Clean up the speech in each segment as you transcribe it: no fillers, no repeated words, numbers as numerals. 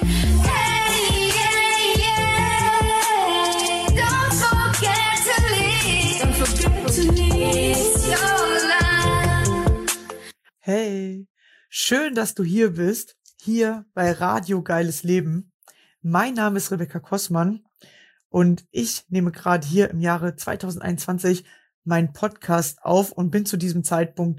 Hey, yeah, yeah. Don't forget to leave. Don't forget to leave your life. Hey, schön, dass du hier bist, hier bei Radio Geiles Leben. Mein Name ist Rebecca Kossmann und ich nehme gerade hier im Jahre 2021 meinen Podcast auf und bin zu diesem Zeitpunkt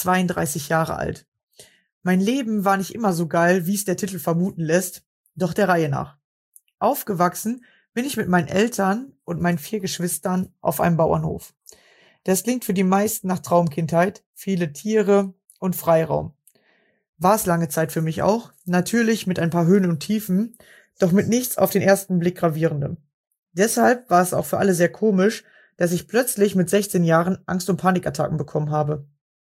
32 Jahre alt. Mein Leben war nicht immer so geil, wie es der Titel vermuten lässt, doch der Reihe nach. Aufgewachsen bin ich mit meinen Eltern und meinen 4 Geschwistern auf einem Bauernhof. Das klingt für die meisten nach Traumkindheit, viele Tiere und Freiraum. War es lange Zeit für mich auch, natürlich mit ein paar Höhen und Tiefen, doch mit nichts auf den ersten Blick gravierendem. Deshalb war es auch für alle sehr komisch, dass ich plötzlich mit 16 Jahren Angst- und Panikattacken bekommen habe,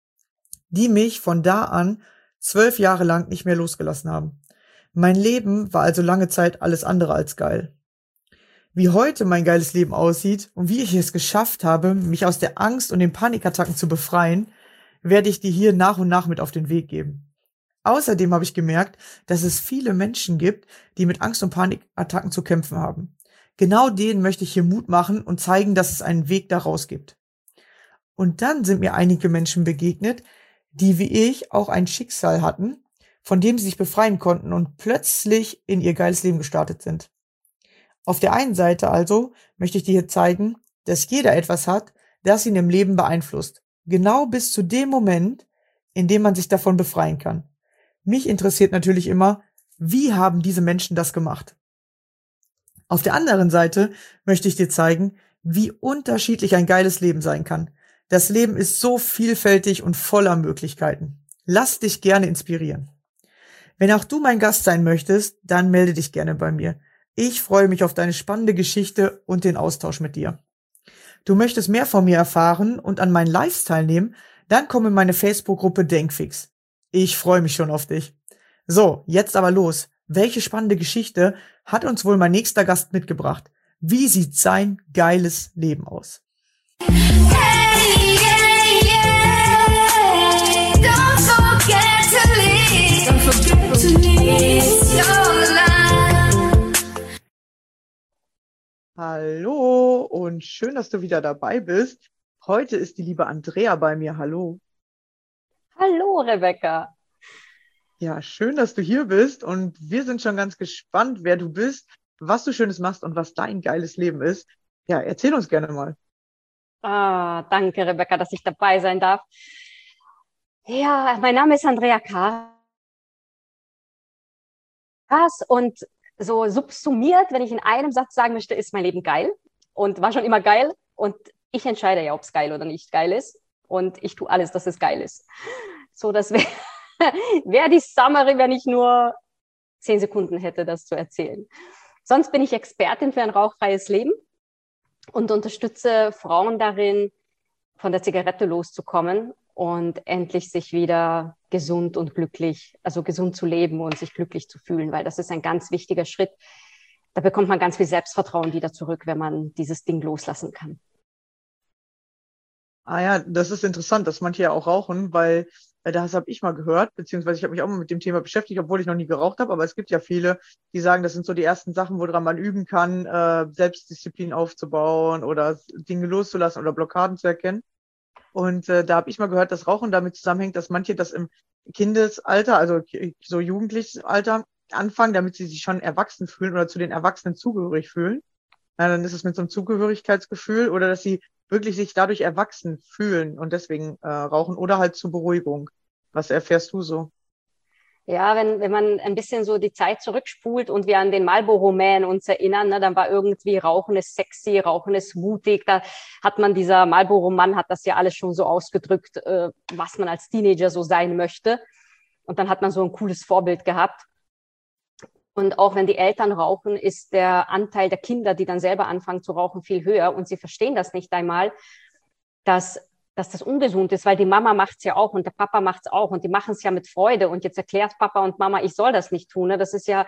die mich von da an 12 Jahre lang nicht mehr losgelassen haben. Mein Leben war also lange Zeit alles andere als geil. Wie heute mein geiles Leben aussieht und wie ich es geschafft habe, mich aus der Angst und den Panikattacken zu befreien, werde ich dir hier nach und nach mit auf den Weg geben. Außerdem habe ich gemerkt, dass es viele Menschen gibt, die mit Angst- und Panikattacken zu kämpfen haben. Genau denen möchte ich hier Mut machen und zeigen, dass es einen Weg daraus gibt. Und dann sind mir einige Menschen begegnet, die wie ich auch ein Schicksal hatten, von dem sie sich befreien konnten und plötzlich in ihr geiles Leben gestartet sind. Auf der einen Seite also möchte ich dir hier zeigen, dass jeder etwas hat, das ihn im Leben beeinflusst. Genau bis zu dem Moment, in dem man sich davon befreien kann. Mich interessiert natürlich immer, wie haben diese Menschen das gemacht? Auf der anderen Seite möchte ich dir zeigen, wie unterschiedlich ein geiles Leben sein kann. Das Leben ist so vielfältig und voller Möglichkeiten. Lass dich gerne inspirieren. Wenn auch du mein Gast sein möchtest, dann melde dich gerne bei mir. Ich freue mich auf deine spannende Geschichte und den Austausch mit dir. Du möchtest mehr von mir erfahren und an meinen Lives teilnehmen, dann komm in meine Facebook-Gruppe Denkfix. Ich freue mich schon auf dich. So, jetzt aber los. Welche spannende Geschichte hat uns wohl mein nächster Gast mitgebracht? Wie sieht sein geiles Leben aus? Hey, yeah, yeah. Don't forget to leave. Don't forget to leave your life. Hallo und schön, dass du wieder dabei bist. Heute ist die liebe Andrea bei mir. Hallo. Hallo, Rebecca. Ja, schön, dass du hier bist und wir sind schon ganz gespannt, wer du bist, was du Schönes machst und was dein geiles Leben ist. Ja, erzähl uns gerne mal. Danke, Rebecca, dass ich dabei sein darf. Ja, mein Name ist Andrea Karas und so subsumiert, wenn ich in einem Satz sagen möchte, ist mein Leben geil und war schon immer geil und ich entscheide ja, ob es geil oder nicht geil ist und ich tue alles, dass es geil ist. So, das wäre die Summary, wenn ich nur 10 Sekunden hätte, das zu erzählen. Sonst bin ich Expertin für ein rauchfreies Leben und unterstütze Frauen darin, von der Zigarette loszukommen und endlich sich wieder gesund und glücklich, also gesund zu leben und sich glücklich zu fühlen, weil das ist ein ganz wichtiger Schritt. Da bekommt man ganz viel Selbstvertrauen wieder zurück, wenn man dieses Ding loslassen kann. Ah ja, das ist interessant, dass manche ja auch rauchen, weil das habe ich mal gehört, beziehungsweise ich habe mich auch mal mit dem Thema beschäftigt, obwohl ich noch nie geraucht habe, aber es gibt ja viele, die sagen, das sind so die ersten Sachen, woran man üben kann, Selbstdisziplin aufzubauen oder Dinge loszulassen oder Blockaden zu erkennen. Und da habe ich mal gehört, dass Rauchen damit zusammenhängt, dass manche das im Kindesalter, also so jugendliches Alter, anfangen, damit sie sich schon erwachsen fühlen oder zu den Erwachsenen zugehörig fühlen. Ja, dann ist es mit so einem Zugehörigkeitsgefühl oder dass sie wirklich sich dadurch erwachsen fühlen und deswegen rauchen oder halt zur Beruhigung. Was erfährst du so? Ja, wenn man ein bisschen so die Zeit zurückspult und wir an den Marlboro Man uns erinnern, ne, dann war irgendwie Rauchen ist sexy, Rauchen ist mutig. Da hat man, dieser Marlboro Mann hat das ja alles schon so ausgedrückt, was man als Teenager so sein möchte. Und dann hat man so ein cooles Vorbild gehabt. Und auch wenn die Eltern rauchen, ist der Anteil der Kinder, die dann selber anfangen zu rauchen, viel höher. Und sie verstehen das nicht einmal, dass das ungesund ist, weil die Mama macht es ja auch und der Papa macht es auch und die machen es ja mit Freude. Und jetzt erklärt Papa und Mama, ich soll das nicht tun. Ne? Das ist ja,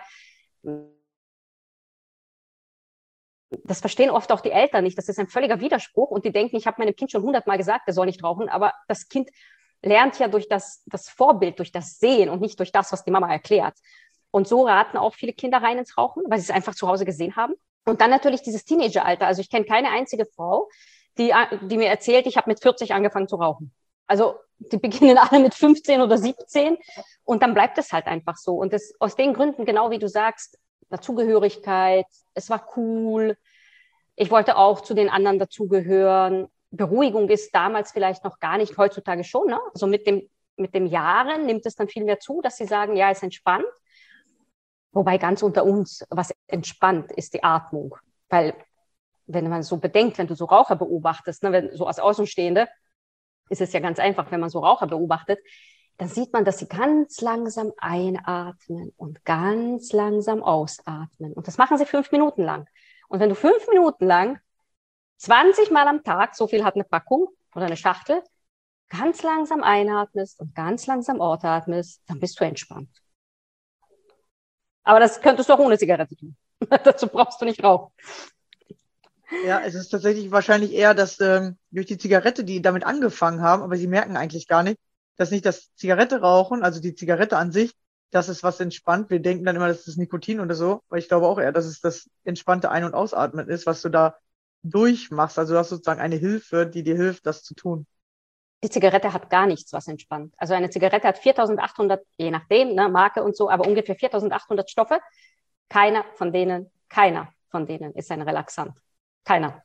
das verstehen oft auch die Eltern nicht. Das ist ein völliger Widerspruch und die denken, ich habe meinem Kind schon 100-mal gesagt, er soll nicht rauchen. Aber das Kind lernt ja durch das Vorbild, durch das Sehen und nicht durch das, was die Mama erklärt. Und so raten auch viele Kinder rein ins Rauchen, weil sie es einfach zu Hause gesehen haben. Und dann natürlich dieses Teenageralter. Also ich kenne keine einzige Frau, die mir erzählt, ich habe mit 40 angefangen zu rauchen. Also die beginnen alle mit 15 oder 17 und dann bleibt es halt einfach so. Und das, aus den Gründen, genau wie du sagst, Dazugehörigkeit, es war cool, ich wollte auch zu den anderen dazugehören. Beruhigung ist damals vielleicht noch gar nicht, heutzutage schon. Ne? Also mit dem Jahren nimmt es dann viel mehr zu, dass sie sagen, ja, ist entspannt. Wobei ganz unter uns, was entspannt, ist die Atmung. Weil wenn man so bedenkt, wenn du so Raucher beobachtest, ne, wenn, so als Außenstehende, ist es ja ganz einfach, wenn man so Raucher beobachtet, dann sieht man, dass sie ganz langsam einatmen und ganz langsam ausatmen. Und das machen sie 5 Minuten lang. Und wenn du 5 Minuten lang 20 Mal am Tag, so viel hat eine Packung oder eine Schachtel, ganz langsam einatmest und ganz langsam ausatmest, dann bist du entspannt. Aber das könntest du auch ohne Zigarette tun. Dazu brauchst du nicht rauchen. Ja, es ist tatsächlich wahrscheinlich eher, dass durch die Zigarette, die damit angefangen haben, aber sie merken eigentlich gar nicht, dass nicht das Zigarette rauchen, also die Zigarette an sich, das ist was entspannt. Wir denken dann immer, das ist Nikotin oder so, aber ich glaube auch eher, dass es das entspannte Ein- und Ausatmen ist, was du da durchmachst. Also du hast sozusagen eine Hilfe, die dir hilft, das zu tun. Die Zigarette hat gar nichts, was entspannt. Also eine Zigarette hat 4.800, je nachdem, ne, Marke und so, aber ungefähr 4.800 Stoffe. Keiner von denen ist ein Relaxant. Keiner.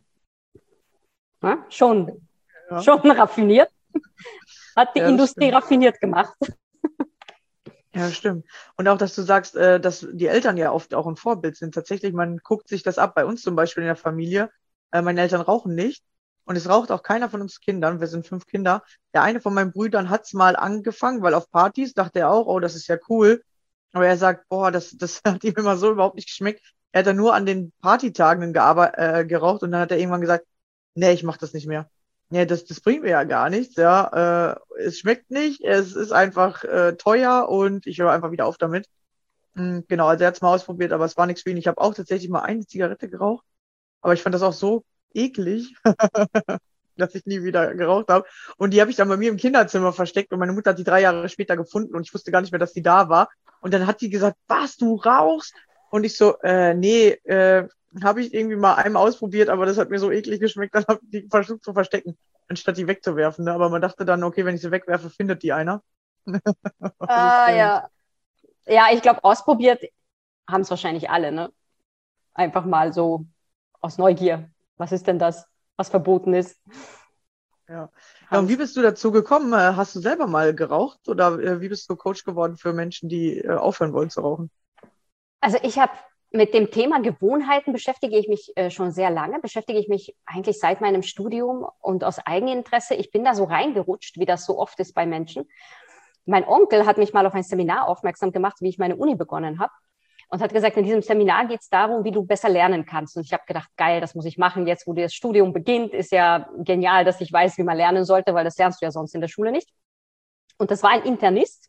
Ja, schon raffiniert. Hat die Industrie raffiniert gemacht. Ja, stimmt. Und auch, dass du sagst, dass die Eltern ja oft auch ein Vorbild sind. Tatsächlich, man guckt sich das ab. Bei uns zum Beispiel in der Familie. Meine Eltern rauchen nicht. Und es raucht auch keiner von uns Kindern. Wir sind 5 Kinder. Der eine von meinen Brüdern hat's mal angefangen, weil auf Partys dachte er auch, oh, das ist ja cool. Aber er sagt, boah, das hat ihm immer so überhaupt nicht geschmeckt. Er hat dann nur an den Partytagen geraucht und dann hat er irgendwann gesagt, nee, ich mach das nicht mehr. Nee, das bringt mir ja gar nichts, ja. Es schmeckt nicht, es ist einfach teuer und ich höre einfach wieder auf damit. Genau, also er hat's mal ausprobiert, aber es war nichts für ihn. Ich habe auch tatsächlich mal eine Zigarette geraucht, aber ich fand das auch so eklig, dass ich nie wieder geraucht habe. Und die habe ich dann bei mir im Kinderzimmer versteckt und meine Mutter hat die 3 Jahre später gefunden und ich wusste gar nicht mehr, dass die da war. Und dann hat die gesagt, was, du rauchst? Und ich so, nee, habe ich irgendwie mal einmal ausprobiert, aber das hat mir so eklig geschmeckt, dann habe ich die versucht zu verstecken, anstatt die wegzuwerfen. Ne? Aber man dachte dann, okay, wenn ich sie wegwerfe, findet die einer. Ja. Ja, ich glaube, ausprobiert haben es wahrscheinlich alle, ne? Einfach mal so aus Neugier. Was ist denn das, was verboten ist? Ja. Und wie bist du dazu gekommen? Hast du selber mal geraucht oder wie bist du Coach geworden für Menschen, die aufhören wollen zu rauchen? Also ich habe mit dem Thema Gewohnheiten beschäftige ich mich schon sehr lange, beschäftige ich mich eigentlich seit meinem Studium und aus Eigeninteresse. Ich bin da so reingerutscht, wie das so oft ist bei Menschen. Mein Onkel hat mich mal auf ein Seminar aufmerksam gemacht, wie ich meine Uni begonnen habe und hat gesagt, in diesem Seminar geht es darum, wie du besser lernen kannst. Und ich habe gedacht, geil, das muss ich machen. Jetzt, wo das Studium beginnt, ist ja genial, dass ich weiß, wie man lernen sollte, weil das lernst du ja sonst in der Schule nicht. Und das war ein Internist,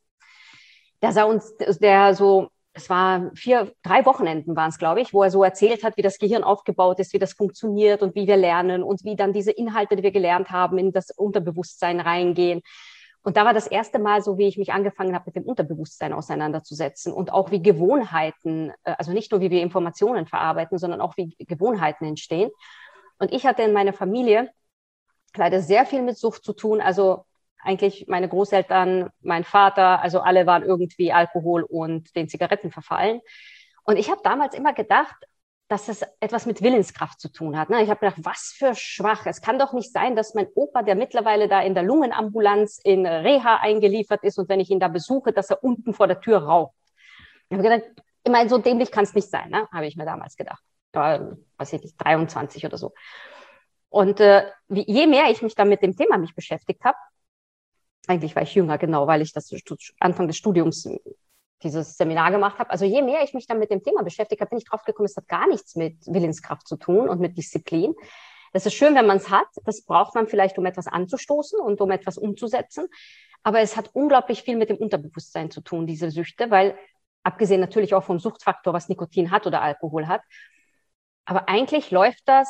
es war 3 Wochenenden waren es, glaube ich, wo er so erzählt hat, wie das Gehirn aufgebaut ist, wie das funktioniert und wie wir lernen und wie dann diese Inhalte, die wir gelernt haben, in das Unterbewusstsein reingehen. Und da war das erste Mal so, wie ich mich angefangen habe, mit dem Unterbewusstsein auseinanderzusetzen und auch wie Gewohnheiten, also nicht nur, wie wir Informationen verarbeiten, sondern auch wie Gewohnheiten entstehen. Und ich hatte in meiner Familie leider sehr viel mit Sucht zu tun, also eigentlich meine Großeltern, mein Vater, also alle waren irgendwie Alkohol und den Zigaretten verfallen. Und ich habe damals immer gedacht, dass es etwas mit Willenskraft zu tun hat. Ich habe gedacht, was für schwach. Es kann doch nicht sein, dass mein Opa, der mittlerweile da in der Lungenambulanz in Reha eingeliefert ist und wenn ich ihn da besuche, dass er unten vor der Tür raucht. Ich habe gedacht, ich meine, so dämlich kann es nicht sein, ne? Habe ich mir damals gedacht. Weiß ich nicht, 23 oder so. Und je mehr ich mich dann mit dem Thema beschäftigt habe, eigentlich war ich jünger, genau, weil ich das Anfang des Studiums dieses Seminar gemacht habe. Also je mehr ich mich dann mit dem Thema beschäftigt habe, bin ich drauf gekommen, es hat gar nichts mit Willenskraft zu tun und mit Disziplin. Das ist schön, wenn man es hat. Das braucht man vielleicht, um etwas anzustoßen und um etwas umzusetzen. Aber es hat unglaublich viel mit dem Unterbewusstsein zu tun, diese Süchte, weil abgesehen natürlich auch vom Suchtfaktor, was Nikotin hat oder Alkohol hat. Aber eigentlich läuft das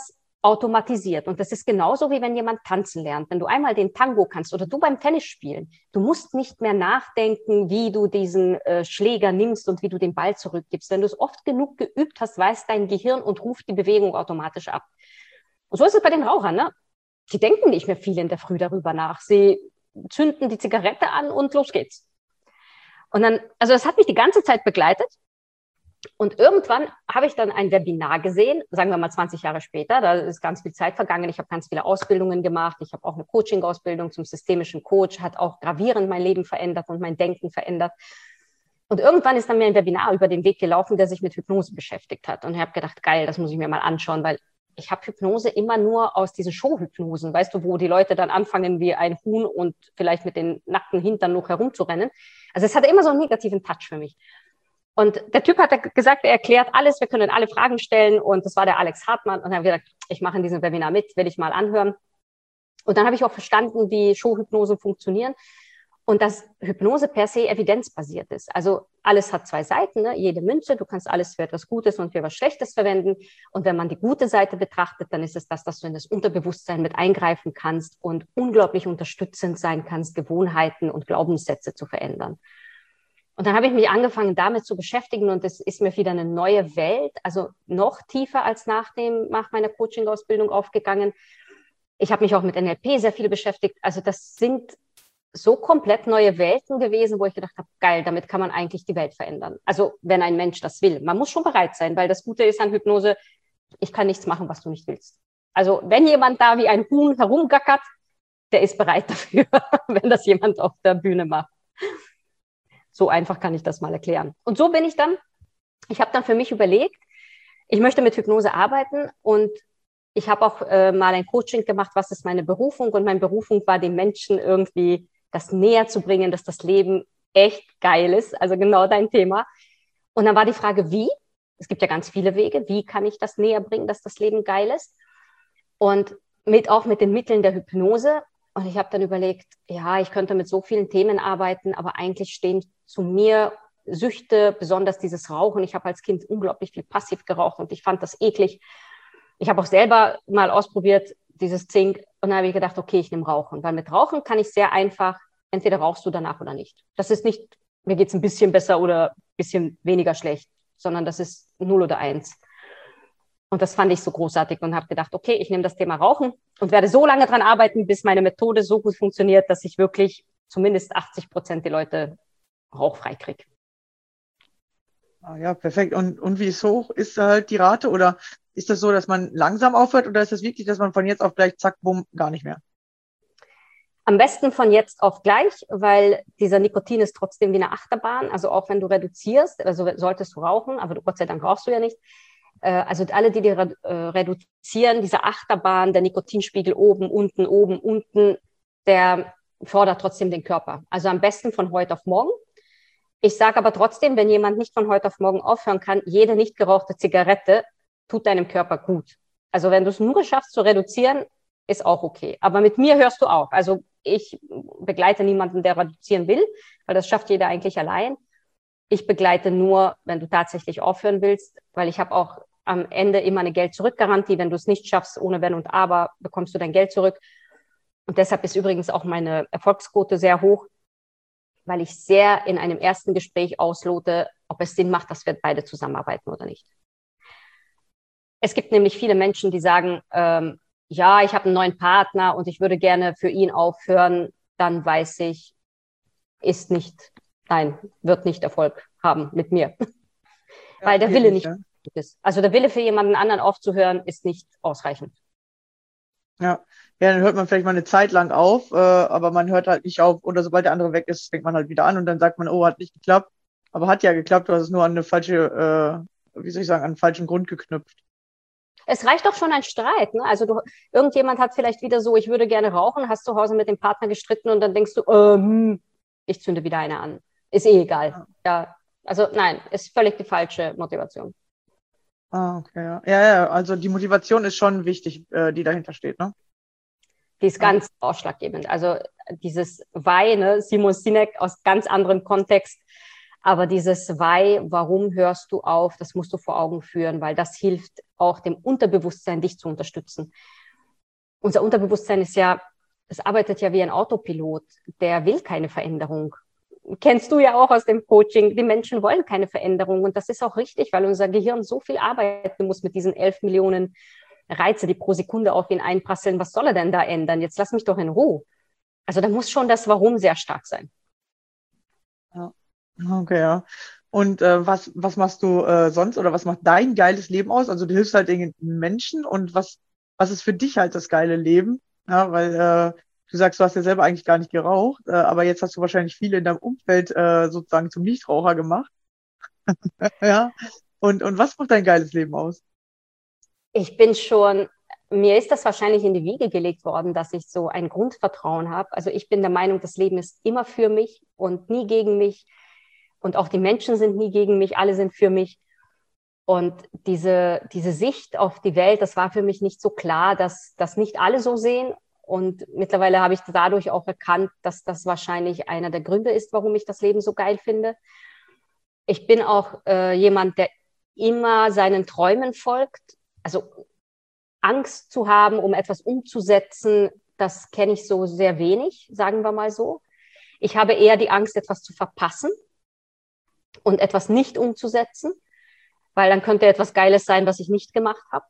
automatisiert. Und das ist genauso, wie wenn jemand tanzen lernt. Wenn du einmal den Tango kannst oder du beim Tennis spielen, du musst nicht mehr nachdenken, wie du diesen Schläger nimmst und wie du den Ball zurückgibst. Wenn du es oft genug geübt hast, weiß dein Gehirn und ruft die Bewegung automatisch ab. Und so ist es bei den Rauchern, ne? Die denken nicht mehr viel in der Früh darüber nach. Sie zünden die Zigarette an und los geht's. Und dann, also das hat mich die ganze Zeit begleitet. Und irgendwann habe ich dann ein Webinar gesehen, sagen wir mal 20 Jahre später, da ist ganz viel Zeit vergangen, ich habe ganz viele Ausbildungen gemacht, ich habe auch eine Coaching-Ausbildung zum systemischen Coach, hat auch gravierend mein Leben verändert und mein Denken verändert. Und irgendwann ist dann mir ein Webinar über den Weg gelaufen, der sich mit Hypnose beschäftigt hat. Und ich habe gedacht, geil, das muss ich mir mal anschauen, weil ich habe Hypnose immer nur aus diesen Showhypnosen, weißt du, wo die Leute dann anfangen wie ein Huhn und vielleicht mit den nackten Hintern noch herumzurennen. Also es hatte immer so einen negativen Touch für mich. Und der Typ hat gesagt, er erklärt alles, wir können alle Fragen stellen. Und das war der Alex Hartmann. Und dann habe ich gesagt, ich mache in diesem Webinar mit, will ich mal anhören. Und dann habe ich auch verstanden, wie Showhypnosen funktionieren. Und dass Hypnose per se evidenzbasiert ist. Also alles hat zwei Seiten, ne? Jede Münze, du kannst alles für etwas Gutes und für etwas Schlechtes verwenden. Und wenn man die gute Seite betrachtet, dann ist es das, dass du in das Unterbewusstsein mit eingreifen kannst und unglaublich unterstützend sein kannst, Gewohnheiten und Glaubenssätze zu verändern. Und dann habe ich mich angefangen, damit zu beschäftigen und es ist mir wieder eine neue Welt, also noch tiefer als nach meiner Coaching-Ausbildung aufgegangen. Ich habe mich auch mit NLP sehr viel beschäftigt. Also das sind so komplett neue Welten gewesen, wo ich gedacht habe, geil, damit kann man eigentlich die Welt verändern. Also wenn ein Mensch das will. Man muss schon bereit sein, weil das Gute ist an Hypnose, ich kann nichts machen, was du nicht willst. Also wenn jemand da wie ein Huhn herumgackert, der ist bereit dafür, wenn das jemand auf der Bühne macht. So einfach kann ich das mal erklären. Und so bin ich habe dann für mich überlegt, ich möchte mit Hypnose arbeiten und ich habe auch mal ein Coaching gemacht, was ist meine Berufung? Und meine Berufung war, den Menschen irgendwie das näher zu bringen, dass das Leben echt geil ist. Also genau dein Thema. Und dann war die Frage, wie? Es gibt ja ganz viele Wege. Wie kann ich das näher bringen, dass das Leben geil ist? Und auch mit den Mitteln der Hypnose. Und ich habe dann überlegt, ja, ich könnte mit so vielen Themen arbeiten, aber eigentlich stehen zu mir Süchte, besonders dieses Rauchen. Ich habe als Kind unglaublich viel passiv geraucht und ich fand das eklig. Ich habe auch selber mal ausprobiert, dieses Zink, und dann habe ich gedacht, okay, ich nehme Rauchen, weil mit Rauchen kann ich sehr einfach, entweder rauchst du danach oder nicht. Das ist nicht, mir geht es ein bisschen besser oder ein bisschen weniger schlecht, sondern das ist 0 oder 1. Und das fand ich so großartig und habe gedacht, okay, ich nehme das Thema Rauchen und werde so lange dran arbeiten, bis meine Methode so gut funktioniert, dass ich wirklich zumindest 80% die Leute rauchfrei kriege. Ah, ja, perfekt. Und wie ist hoch? Ist halt die Rate oder ist das so, dass man langsam aufhört oder ist das wirklich, dass man von jetzt auf gleich, zack, bumm, gar nicht mehr? Am besten von jetzt auf gleich, weil dieser Nikotin ist trotzdem wie eine Achterbahn. Also auch wenn du reduzierst, also solltest du rauchen, aber Gott sei Dank rauchst du ja nicht. Also alle, die reduzieren, diese Achterbahn, der Nikotinspiegel oben, unten, der fordert trotzdem den Körper. Also am besten von heute auf morgen. Ich sage aber trotzdem, wenn jemand nicht von heute auf morgen aufhören kann, jede nicht gerauchte Zigarette tut deinem Körper gut. Also wenn du es nur schaffst zu reduzieren, ist auch okay. Aber mit mir hörst du auf. Also ich begleite niemanden, der reduzieren will, weil das schafft jeder eigentlich allein. Ich begleite nur, wenn du tatsächlich aufhören willst, weil ich habe auch am Ende immer eine Geld-Zurück-Garantie. Wenn du es nicht schaffst, ohne Wenn und Aber, bekommst du dein Geld zurück. Und deshalb ist übrigens auch meine Erfolgsquote sehr hoch, weil ich sehr in einem ersten Gespräch auslote, ob es Sinn macht, dass wir beide zusammenarbeiten oder nicht. Es gibt nämlich viele Menschen, die sagen, ja, ich habe einen neuen Partner und ich würde gerne für ihn aufhören, dann weiß ich, wird nicht Erfolg haben mit mir. Ja, weil der Wille nicht ist. Also der Wille für jemanden anderen aufzuhören, ist nicht ausreichend. Ja, dann hört man vielleicht mal eine Zeit lang auf, aber man hört halt nicht auf oder sobald der andere weg ist, fängt man halt wieder an und dann sagt man, oh, hat nicht geklappt. Aber hat ja geklappt, du hast es nur an eine falsche, an einen falschen Grund geknüpft. Es reicht doch schon ein Streit, ne? Also irgendjemand hat vielleicht wieder so, ich würde gerne rauchen, hast zu Hause mit dem Partner gestritten und dann denkst du, ich zünde wieder eine an. Ist eh egal. Ja, also nein, ist völlig die falsche Motivation. Ah, okay, ja. Ja, also die Motivation ist schon wichtig, die dahinter steht, ne? Die ist ganz ausschlaggebend. Also dieses Why, ne, Simon Sinek aus ganz anderem Kontext. Aber dieses Why, warum hörst du auf, das musst du vor Augen führen, weil das hilft auch dem Unterbewusstsein, dich zu unterstützen. Unser Unterbewusstsein ist ja, es arbeitet ja wie ein Autopilot, der will keine Veränderung. Kennst du ja auch aus dem Coaching, die Menschen wollen keine Veränderung und das ist auch richtig, weil unser Gehirn so viel arbeiten muss mit diesen 11 Millionen Reize, die pro Sekunde auf ihn einprasseln. Was soll er denn da ändern? Jetzt lass mich doch in Ruhe. Also da muss schon das Warum sehr stark sein. Ja. Okay, ja. Und was machst du sonst oder was macht dein geiles Leben aus? Also du hilfst halt den Menschen und was ist für dich halt das geile Leben? Ja, weil du sagst, du hast ja selber eigentlich gar nicht geraucht, aber jetzt hast du wahrscheinlich viele in deinem Umfeld sozusagen zum Nichtraucher gemacht. Ja. Und was macht dein geiles Leben aus? Mir ist das wahrscheinlich in die Wiege gelegt worden, dass ich so ein Grundvertrauen habe. Also ich bin der Meinung, das Leben ist immer für mich und nie gegen mich. Und auch die Menschen sind nie gegen mich, alle sind für mich. Und diese Sicht auf die Welt, das war für mich nicht so klar, dass das nicht alle so sehen. Und mittlerweile habe ich dadurch auch erkannt, dass das wahrscheinlich einer der Gründe ist, warum ich das Leben so geil finde. Ich bin auch jemand, der immer seinen Träumen folgt. Also Angst zu haben, um etwas umzusetzen, das kenne ich so sehr wenig, sagen wir mal so. Ich habe eher die Angst, etwas zu verpassen und etwas nicht umzusetzen, weil dann könnte etwas Geiles sein, was ich nicht gemacht habe.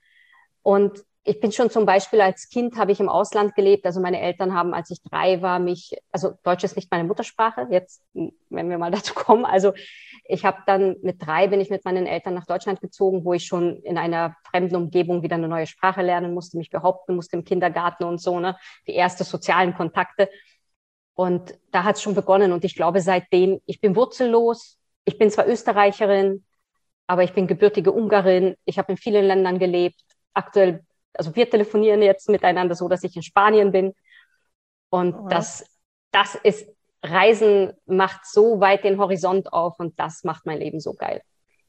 Und ich bin schon zum Beispiel als Kind, habe ich im Ausland gelebt. Also meine Eltern haben, als ich 3 war, also Deutsch ist nicht meine Muttersprache, jetzt, wenn wir mal dazu kommen. Also ich habe dann mit 3 bin ich mit meinen Eltern nach Deutschland gezogen, wo ich schon in einer fremden Umgebung wieder eine neue Sprache lernen musste, mich behaupten musste im Kindergarten und so, ne? Die ersten sozialen Kontakte. Und da hat es schon begonnen. Und ich glaube, seitdem, ich bin wurzellos. Ich bin zwar Österreicherin, aber ich bin gebürtige Ungarin. Ich habe in vielen Ländern gelebt. Aktuell, also wir telefonieren jetzt miteinander so, dass ich in Spanien bin. Und das ist, Reisen macht so weit den Horizont auf und das macht mein Leben so geil.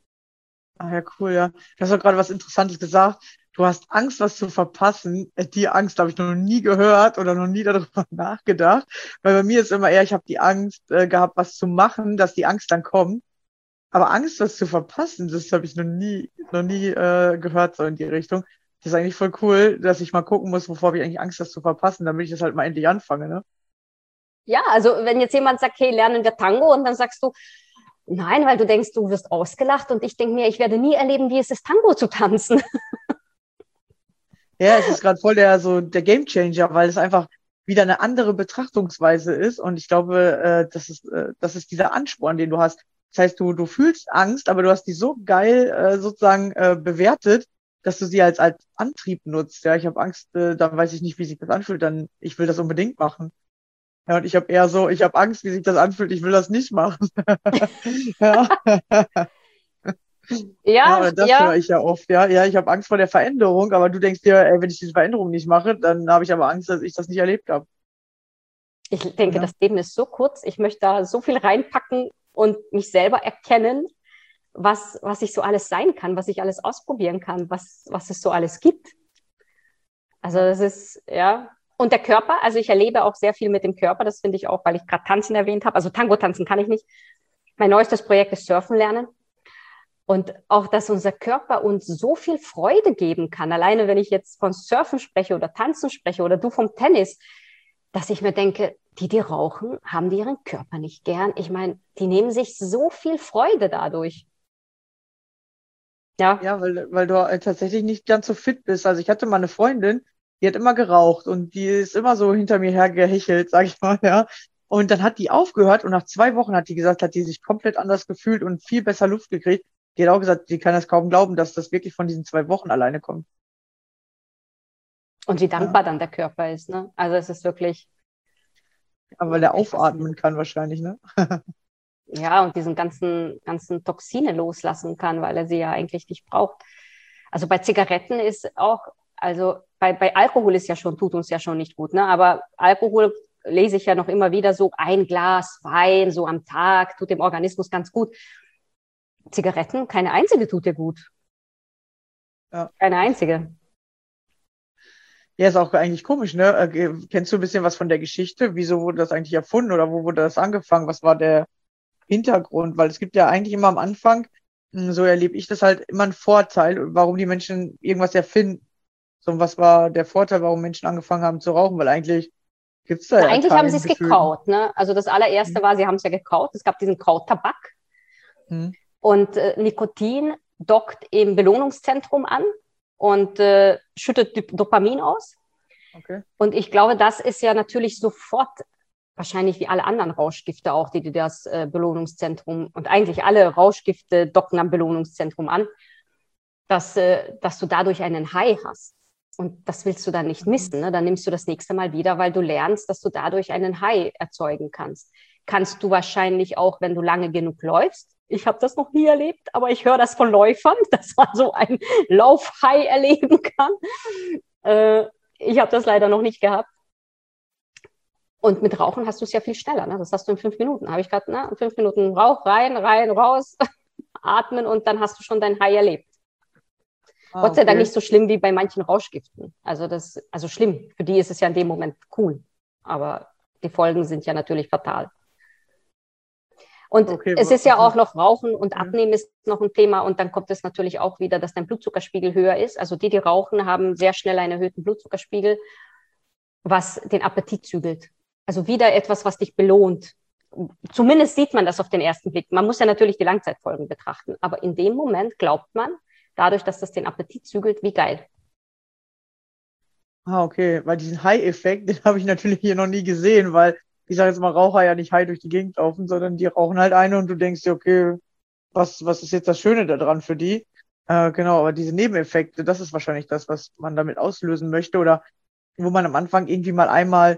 Ah ja, cool, ja. Du hast auch gerade was Interessantes gesagt. Du hast Angst, was zu verpassen. Die Angst habe ich noch nie gehört oder noch nie darüber nachgedacht. Weil bei mir ist immer eher, ich habe die Angst gehabt, was zu machen, dass die Angst dann kommt. Aber Angst, was zu verpassen, das habe ich noch nie gehört, so in die Richtung. Das ist eigentlich voll cool, dass ich mal gucken muss, wovor habe ich eigentlich Angst, das zu verpassen, damit ich das halt mal endlich anfange, ne? Ja, also wenn jetzt jemand sagt, hey, lernen wir Tango und dann sagst du, nein, weil du denkst, du wirst ausgelacht und ich denke mir, ich werde nie erleben, wie es ist, Tango zu tanzen. Ja, es ist gerade voll der Gamechanger, weil es einfach wieder eine andere Betrachtungsweise ist und ich glaube, das ist dieser Ansporn, den du hast. Das heißt, du fühlst Angst, aber du hast die so geil sozusagen bewertet, dass du sie als Antrieb nutzt. Ja, ich habe Angst, dann weiß ich nicht, wie sich das anfühlt, dann ich will das unbedingt machen. Ja, und ich habe Angst, wie sich das anfühlt, ich will das nicht machen. Ja, ja, Ja, oder das ja. höre ich ja oft. Ja, ja, ich habe Angst vor der Veränderung, aber du denkst dir, ey, wenn ich diese Veränderung nicht mache, dann habe ich aber Angst, dass ich das nicht erlebt habe. Ich denke, Ja. das Leben ist so kurz. Ich möchte da so viel reinpacken und mich selber erkennen, was ich so alles sein kann, was ich alles ausprobieren kann, was es so alles gibt. Also das ist, ja. Und der Körper, also ich erlebe auch sehr viel mit dem Körper, das finde ich auch, weil ich gerade Tanzen erwähnt habe. Also Tango tanzen kann ich nicht. Mein neuestes Projekt ist Surfen lernen. Und auch, dass unser Körper uns so viel Freude geben kann. Alleine, wenn ich jetzt von Surfen spreche oder Tanzen spreche oder du vom Tennis, dass ich mir denke, die rauchen, haben die ihren Körper nicht gern. Ich meine, die nehmen sich so viel Freude dadurch. Ja, Ja, weil du tatsächlich nicht ganz so fit bist. Also ich hatte mal eine Freundin, die hat immer geraucht und die ist immer so hinter mir hergehechelt, sag ich mal, ja. Und dann hat die aufgehört und nach 2 Wochen hat die gesagt, hat die sich komplett anders gefühlt und viel besser Luft gekriegt. Die hat auch gesagt, die kann das kaum glauben, dass das wirklich von diesen 2 Wochen alleine kommt. und wie Ja. dankbar dann der Körper ist, ne? Also es ist wirklich, Aber weil der wirklich aufatmen faszinierend. kann wahrscheinlich, ne? Ja, und diesen ganzen Toxine loslassen kann, weil er sie ja eigentlich nicht braucht. Also bei Zigaretten ist auch, also bei Alkohol ist ja schon, tut uns ja schon nicht gut, ne? Aber Alkohol lese ich ja noch immer wieder so, ein Glas Wein so am Tag tut dem Organismus ganz gut. Zigaretten, keine einzige tut dir gut. Ja. Keine einzige. Ja, ist auch eigentlich komisch, ne? Kennst du ein bisschen was von der Geschichte? Wieso wurde das eigentlich erfunden oder wo wurde das angefangen? Was war Hintergrund, weil es gibt ja eigentlich immer am Anfang, so erlebe ich das halt, immer einen Vorteil, warum die Menschen irgendwas erfinden. So, und was war der Vorteil, warum Menschen angefangen haben zu rauchen? Weil eigentlich gibt's da Na, ja eigentlich haben sie keinen es gefühlten. gekaut, ne? Also das allererste war, sie haben es ja gekaut. Es gab diesen Kautabak Hm. und Nikotin dockt im Belohnungszentrum an und schüttet Dopamin aus. Okay. Und ich glaube, das ist ja natürlich sofort, wahrscheinlich wie alle anderen Rauschgifte auch, die das Belohnungszentrum und eigentlich alle Rauschgifte docken am Belohnungszentrum an, dass du dadurch einen High hast. Und das willst du dann nicht missen. Ne? Dann nimmst du das nächste Mal wieder, weil du lernst, dass du dadurch einen High erzeugen kannst. Kannst du wahrscheinlich auch, wenn du lange genug läufst. Ich habe das noch nie erlebt, aber ich höre das von Läufern, dass man so ein Lauf-High erleben kann. Ich habe das leider noch nicht gehabt. Und mit Rauchen hast du es ja viel schneller. Ne? Das hast du in 5 Minuten. Habe ich gerade, ne? In 5 Minuten Rauch, rein, raus, atmen und dann hast du schon dein High erlebt. Gott sei Dank nicht so schlimm wie bei manchen Rauschgiften. Also schlimm. Für die ist es ja in dem Moment cool. Aber die Folgen sind ja natürlich fatal. Und es ist ja auch noch Rauchen und Abnehmen ist noch ein Thema. Und dann kommt es natürlich auch wieder, dass dein Blutzuckerspiegel höher ist. Also die rauchen, haben sehr schnell einen erhöhten Blutzuckerspiegel, was den Appetit zügelt. Also wieder etwas, was dich belohnt. Zumindest sieht man das auf den ersten Blick. Man muss ja natürlich die Langzeitfolgen betrachten. Aber in dem Moment glaubt man, dadurch, dass das den Appetit zügelt, wie geil. Okay, weil diesen High-Effekt, den habe ich natürlich hier noch nie gesehen, weil ich sage jetzt mal, Raucher ja nicht high durch die Gegend laufen, sondern die rauchen halt eine und du denkst dir, okay, was ist jetzt das Schöne daran für die? Genau, aber diese Nebeneffekte, das ist wahrscheinlich das, was man damit auslösen möchte oder wo man am Anfang irgendwie mal einmal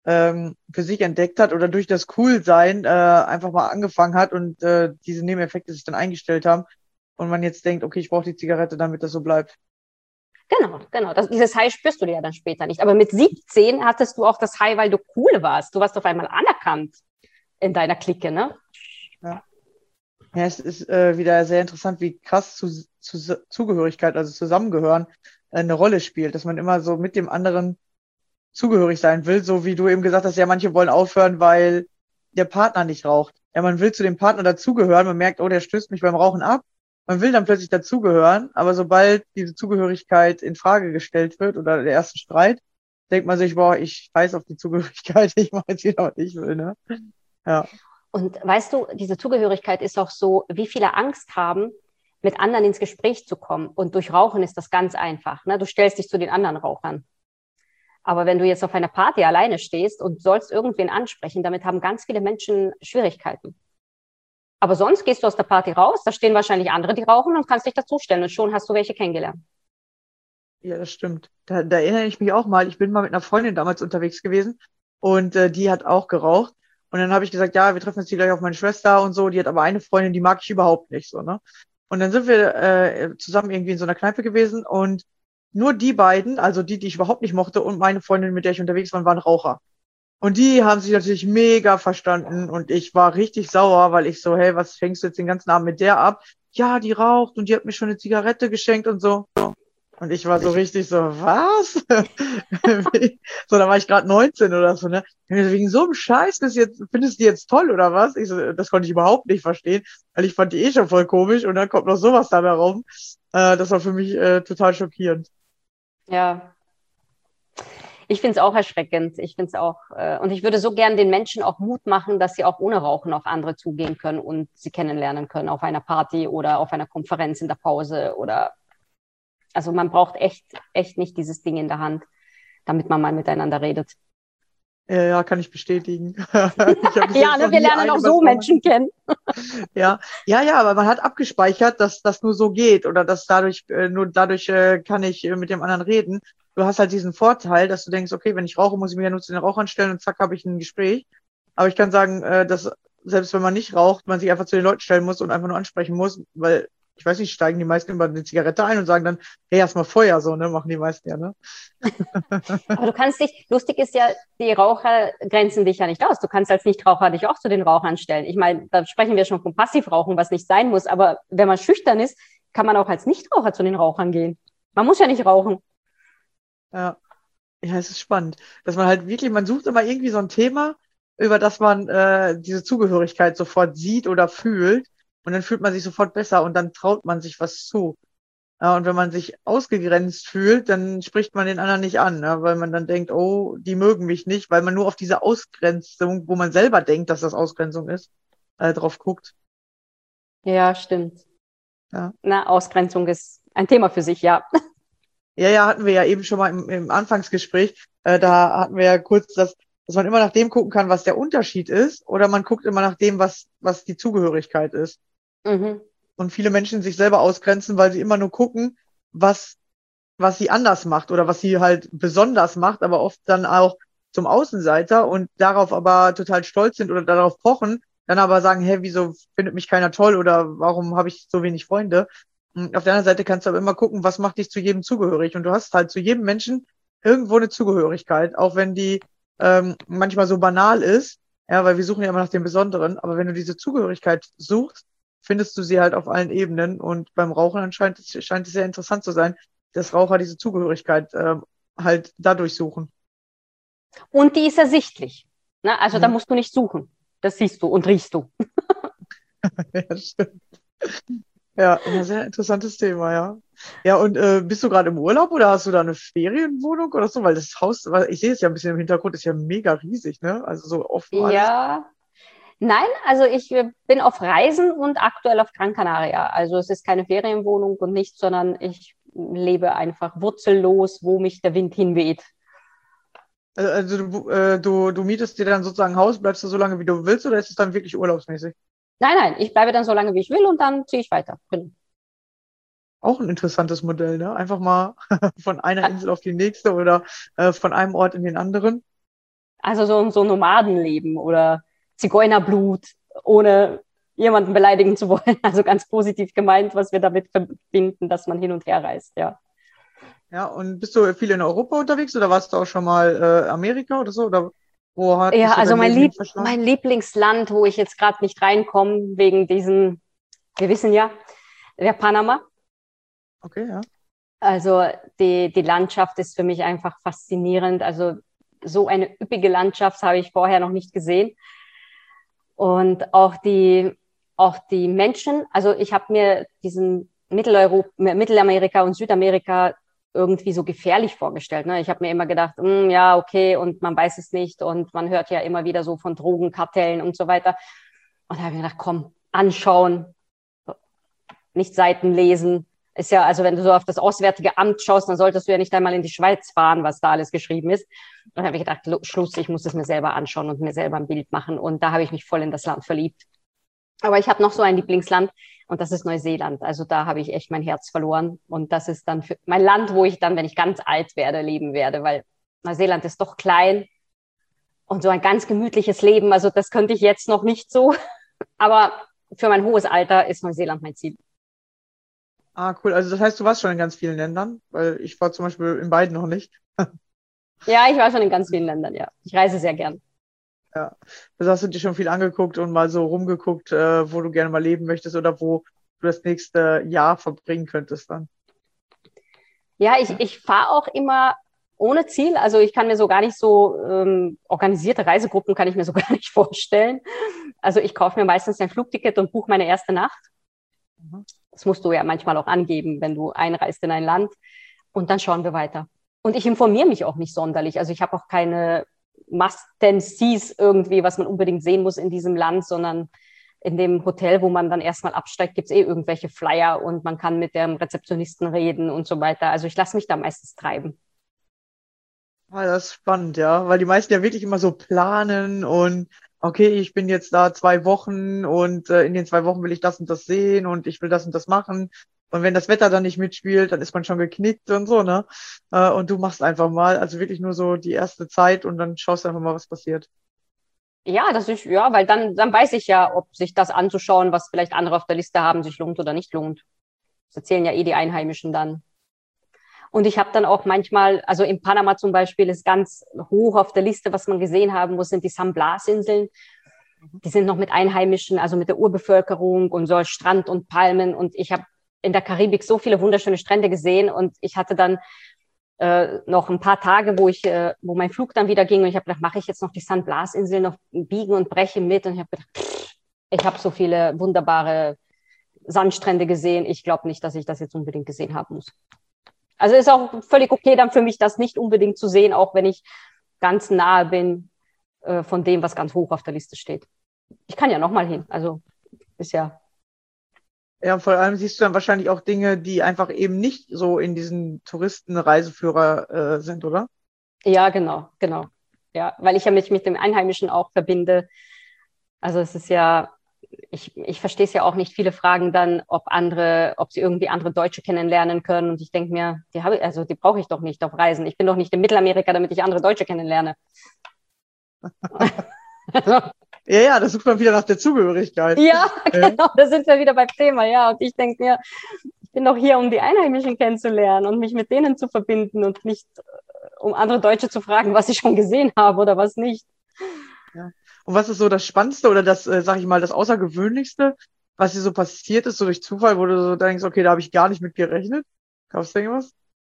für sich entdeckt hat oder durch das Coolsein einfach mal angefangen hat und diese Nebeneffekte sich dann eingestellt haben und man jetzt denkt, okay, ich brauche die Zigarette, damit das so bleibt. Genau. Dieses High spürst du dir ja dann später nicht. Aber mit 17 hattest du auch das High, weil du cool warst. Du warst auf einmal anerkannt in deiner Clique, ne? Ja, es ist wieder sehr interessant, wie krass Zugehörigkeit, also Zusammengehören, eine Rolle spielt, dass man immer so mit dem anderen zugehörig sein will, so wie du eben gesagt hast, ja, manche wollen aufhören, weil der Partner nicht raucht. Ja, man will zu dem Partner dazugehören, man merkt, oh, der stößt mich beim Rauchen ab. Man will dann plötzlich dazugehören, aber sobald diese Zugehörigkeit in Frage gestellt wird oder der erste Streit, denkt man sich, boah, ich scheiß auf die Zugehörigkeit, ich mache jetzt wieder, was ich will, ne? Ja. Und weißt du, diese Zugehörigkeit ist auch so, wie viele Angst haben, mit anderen ins Gespräch zu kommen. Und durch Rauchen ist das ganz einfach. Ne? Du stellst dich zu den anderen Rauchern. Aber wenn du jetzt auf einer Party alleine stehst und sollst irgendwen ansprechen, damit haben ganz viele Menschen Schwierigkeiten. Aber sonst gehst du aus der Party raus, da stehen wahrscheinlich andere, die rauchen und kannst dich dazustellen und schon hast du welche kennengelernt. Ja, das stimmt. Da erinnere ich mich auch mal, ich bin mal mit einer Freundin damals unterwegs gewesen und die hat auch geraucht. Und dann habe ich gesagt, ja, wir treffen uns hier gleich auf meine Schwester und so. Die hat aber eine Freundin, die mag ich überhaupt nicht so, ne? Und dann sind wir zusammen irgendwie in so einer Kneipe gewesen und nur die beiden, also die ich überhaupt nicht mochte und meine Freundin, mit der ich unterwegs war, waren Raucher. Und die haben sich natürlich mega verstanden und ich war richtig sauer, weil ich so, hey, was fängst du jetzt den ganzen Abend mit der ab? Ja, die raucht und die hat mir schon eine Zigarette geschenkt und so. Und ich war so richtig so, was? So, da war ich gerade 19 oder so, ne? Wegen so einem Scheiß, findest du die jetzt toll oder was? Ich so, das konnte ich überhaupt nicht verstehen, weil ich fand die eh schon voll komisch und dann kommt noch sowas dabei rum. Das war für mich total schockierend. Ja, ich finde es auch erschreckend. Ich finde es auch, und ich würde so gern den Menschen auch Mut machen, dass sie auch ohne Rauchen auf andere zugehen können und sie kennenlernen können auf einer Party oder auf einer Konferenz in der Pause oder, also man braucht echt nicht dieses Ding in der Hand, damit man mal miteinander redet. Ja, kann ich bestätigen. Ja, ne, wir lernen auch so Menschen kennen. Ja, aber man hat abgespeichert, dass das nur so geht oder dass nur dadurch kann ich mit dem anderen reden. Du hast halt diesen Vorteil, dass du denkst, okay, wenn ich rauche, muss ich mich ja nur zu den Rauchern stellen und zack, habe ich ein Gespräch. Aber ich kann sagen, dass selbst wenn man nicht raucht, man sich einfach zu den Leuten stellen muss und einfach nur ansprechen muss, weil, ich weiß nicht, steigen die meisten über eine Zigarette ein und sagen dann, hey, erstmal Feuer, so, ne, machen die meisten ja, ne? Aber du kannst lustig ist ja, die Raucher grenzen dich ja nicht aus. Du kannst als Nichtraucher dich auch zu den Rauchern stellen. Ich meine, da sprechen wir schon vom Passivrauchen, was nicht sein muss, aber wenn man schüchtern ist, kann man auch als Nichtraucher zu den Rauchern gehen. Man muss ja nicht rauchen. Ja, es ist spannend, dass man halt wirklich, man sucht immer irgendwie so ein Thema, über das man diese Zugehörigkeit sofort sieht oder fühlt. Und dann fühlt man sich sofort besser und dann traut man sich was zu. Ja, und wenn man sich ausgegrenzt fühlt, dann spricht man den anderen nicht an, ne? Weil man dann denkt, oh, die mögen mich nicht, weil man nur auf diese Ausgrenzung, wo man selber denkt, dass das Ausgrenzung ist, drauf guckt. Ja, stimmt. Ja. Na, Ausgrenzung ist ein Thema für sich, ja. Ja, hatten wir ja eben schon mal im Anfangsgespräch. Da hatten wir ja kurz, dass man immer nach dem gucken kann, was der Unterschied ist, oder man guckt immer nach dem, was die Zugehörigkeit ist. Mhm. Und viele Menschen sich selber ausgrenzen, weil sie immer nur gucken, was sie anders macht oder was sie halt besonders macht, aber oft dann auch zum Außenseiter und darauf aber total stolz sind oder darauf pochen, dann aber sagen, hey, wieso findet mich keiner toll oder warum habe ich so wenig Freunde? Und auf der anderen Seite kannst du aber immer gucken, was macht dich zu jedem zugehörig. Und du hast halt zu jedem Menschen irgendwo eine Zugehörigkeit, auch wenn die manchmal so banal ist, ja, weil wir suchen ja immer nach dem Besonderen, aber wenn du diese Zugehörigkeit suchst, findest du sie halt auf allen Ebenen. Und beim Rauchen anscheinend scheint es sehr interessant zu sein, dass Raucher diese Zugehörigkeit halt dadurch suchen. Und die ist ersichtlich. Ne? Also da Mhm. musst du nicht suchen. Das siehst du und riechst du. Ja, stimmt. Ja, ein sehr interessantes Thema, ja. Ja, und bist du gerade im Urlaub oder hast du da eine Ferienwohnung oder so? Weil das Haus, weil ich sehe es ja ein bisschen im Hintergrund, ist ja mega riesig, ne? Also so offen alles. Ja, nein, also ich bin auf Reisen und aktuell auf Gran Canaria. Also es ist keine Ferienwohnung und nichts, sondern ich lebe einfach wurzellos, wo mich der Wind hinweht. Also du mietest dir dann sozusagen ein Haus, bleibst du so lange, wie du willst, oder ist es dann wirklich urlaubsmäßig? Nein, ich bleibe dann so lange, wie ich will und dann ziehe ich weiter. Genau. Auch ein interessantes Modell, ne? Einfach mal von einer Insel auf die nächste oder von einem Ort in den anderen. Also so Nomadenleben oder Zigeunerblut, ohne jemanden beleidigen zu wollen. Also ganz positiv gemeint, was wir damit verbinden, dass man hin und her reist, ja. Ja, und bist du viel in Europa unterwegs oder warst du auch schon mal Amerika oder so? Oder wo hat dich Ja, so also dein Leben hin verschlagen? mein Lieblingsland, wo ich jetzt gerade nicht reinkomme, wegen diesen, wir wissen ja, der Panama. Okay, ja. Also die Landschaft ist für mich einfach faszinierend. Also so eine üppige Landschaft habe ich vorher noch nicht gesehen. Und auch die Menschen, also ich habe mir diesen Mittelamerika und Südamerika irgendwie so gefährlich vorgestellt. Ne? Ich habe mir immer gedacht, ja, okay, und man weiß es nicht und man hört ja immer wieder so von Drogenkartellen und so weiter. Und da habe ich mir gedacht, komm, anschauen, nicht Seiten lesen. Ist ja, also wenn du so auf das Auswärtige Amt schaust, dann solltest du ja nicht einmal in die Schweiz fahren, was da alles geschrieben ist. Und dann habe ich gedacht, Schluss, ich muss es mir selber anschauen und mir selber ein Bild machen. Und da habe ich mich voll in das Land verliebt. Aber ich habe noch so ein Lieblingsland und das ist Neuseeland. Also da habe ich echt mein Herz verloren. Und das ist dann mein Land, wo ich dann, wenn ich ganz alt werde, leben werde, weil Neuseeland ist doch klein und so ein ganz gemütliches Leben. Also das könnte ich jetzt noch nicht so. Aber für mein hohes Alter ist Neuseeland mein Ziel. Ah, cool. Also das heißt, du warst schon in ganz vielen Ländern, weil ich war zum Beispiel in beiden noch nicht. Ja, ich war schon in ganz vielen Ländern, ja. Ich reise sehr gern. Ja. Also hast du dir schon viel angeguckt und mal so rumgeguckt, wo du gerne mal leben möchtest oder wo du das nächste Jahr verbringen könntest dann. Ja, ich fahre auch immer ohne Ziel. Also ich kann mir so gar nicht so organisierte Reisegruppen kann ich mir so gar nicht vorstellen. Also ich kaufe mir meistens ein Flugticket und buche meine erste Nacht. Mhm. Das musst du ja manchmal auch angeben, wenn du einreist in ein Land. Und dann schauen wir weiter. Und ich informiere mich auch nicht sonderlich. Also ich habe auch keine Must-Sees irgendwie, was man unbedingt sehen muss in diesem Land, sondern in dem Hotel, wo man dann erstmal absteigt, gibt es irgendwelche Flyer und man kann mit dem Rezeptionisten reden und so weiter. Also ich lasse mich da meistens treiben. Ah, das ist spannend, ja, weil die meisten ja wirklich immer so planen und okay, ich bin jetzt da 2 Wochen und in den 2 Wochen will ich das und das sehen und ich will das und das machen. Und wenn das Wetter dann nicht mitspielt, dann ist man schon geknickt und so, ne? Und du machst einfach mal, also wirklich nur so die erste Zeit und dann schaust du einfach mal, was passiert. Ja, das ist, ja, weil dann weiß ich ja, ob sich das anzuschauen, was vielleicht andere auf der Liste haben, sich lohnt oder nicht lohnt. Das erzählen ja eh die Einheimischen dann. Und ich habe dann auch manchmal, also in Panama zum Beispiel ist ganz hoch auf der Liste, was man gesehen haben muss, sind die San Blas-Inseln. Die sind noch mit Einheimischen, also mit der Urbevölkerung und so Strand und Palmen. Und ich habe in der Karibik so viele wunderschöne Strände gesehen und ich hatte dann noch ein paar Tage, wo mein Flug dann wieder ging und ich habe gedacht, mache ich jetzt noch die San Blas-Insel noch biegen und brechen mit und ich habe gedacht, ich habe so viele wunderbare Sandstrände gesehen. Ich glaube nicht, dass ich das jetzt unbedingt gesehen haben muss. Also ist auch völlig okay dann für mich, das nicht unbedingt zu sehen, auch wenn ich ganz nahe bin von dem, was ganz hoch auf der Liste steht. Ich kann ja nochmal hin. Also ist ja... Ja, vor allem siehst du dann wahrscheinlich auch Dinge, die einfach eben nicht so in diesen Touristen-Reiseführer sind, oder? Ja, genau. Ja, weil ich ja mich mit dem Einheimischen auch verbinde. Also es ist ja, ich verstehe es ja auch nicht. Viele fragen dann, ob sie irgendwie andere Deutsche kennenlernen können. Und ich denke mir, die brauche ich doch nicht auf Reisen. Ich bin doch nicht in Mittelamerika, damit ich andere Deutsche kennenlerne. Also, Ja, das sucht man wieder nach der Zugehörigkeit. ja, genau, da sind wir wieder beim Thema, ja. Und ich denke mir, ich bin doch hier, um die Einheimischen kennenzulernen und mich mit denen zu verbinden und nicht, um andere Deutsche zu fragen, was ich schon gesehen habe oder was nicht. Ja. Und was ist so das Spannendste oder das, sag ich mal, das Außergewöhnlichste, was dir so passiert ist, so durch Zufall, wo du so denkst, okay, da habe ich gar nicht mit gerechnet? Kaufst du irgendwas?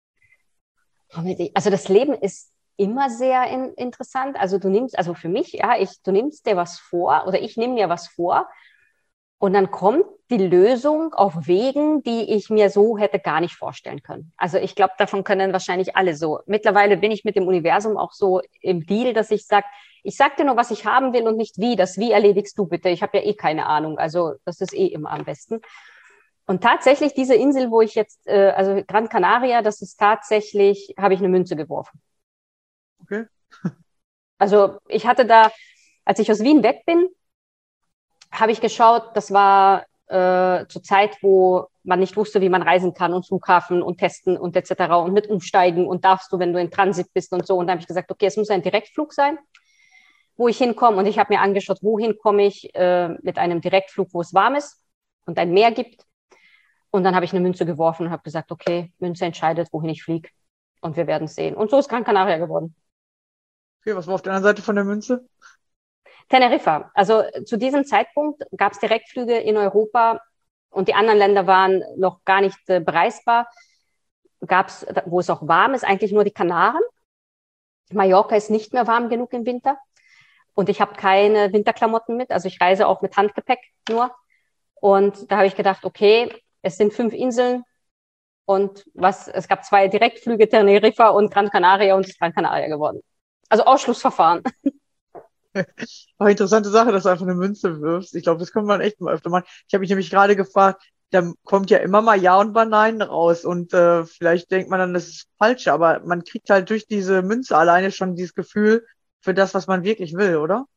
Also das Leben ist immer sehr interessant. Also für mich, ja, du nimmst dir was vor oder ich nehme mir was vor und dann kommt die Lösung auf Wegen, die ich mir so hätte gar nicht vorstellen können. Also ich glaube, davon können wahrscheinlich alle so. Mittlerweile bin ich mit dem Universum auch so im Deal, dass ich sage dir nur, was ich haben will und nicht wie. Das Wie erledigst du bitte. Ich habe ja eh keine Ahnung. Also das ist eh immer am besten. Und tatsächlich diese Insel, wo ich jetzt, also Gran Canaria, das ist tatsächlich, habe ich eine Münze geworfen. Okay. Also ich hatte da, als ich aus Wien weg bin, habe ich geschaut, das war zur Zeit, wo man nicht wusste, wie man reisen kann und Flughafen und testen und etc. und mit umsteigen und darfst du, wenn du in Transit bist und so. Und da habe ich gesagt, okay, es muss ein Direktflug sein, wo ich hinkomme. Und ich habe mir angeschaut, wohin komme ich mit einem Direktflug, wo es warm ist und ein Meer gibt. Und dann habe ich eine Münze geworfen und habe gesagt, okay, Münze entscheidet, wohin ich fliege. Und wir werden es sehen. Und so ist Gran Canaria geworden. Okay, was war auf der anderen Seite von der Münze? Teneriffa. Also zu diesem Zeitpunkt gab es Direktflüge in Europa und die anderen Länder waren noch gar nicht bereisbar. Gab es, wo es auch warm ist, eigentlich nur die Kanaren. Mallorca ist nicht mehr warm genug im Winter. Und ich habe keine Winterklamotten mit. Also ich reise auch mit Handgepäck nur. Und da habe ich gedacht, okay, es sind 5 Inseln und es gab 2 Direktflüge, Teneriffa und Gran Canaria und es ist Gran Canaria geworden. Also Ausschlussverfahren. Aber interessante Sache, dass du einfach eine Münze wirfst. Ich glaube, das kann man echt mal öfter machen. Ich habe mich nämlich gerade gefragt, da kommt ja immer mal Ja und mal Nein raus und vielleicht denkt man dann, das ist falsch, aber man kriegt halt durch diese Münze alleine schon dieses Gefühl für das, was man wirklich will, oder?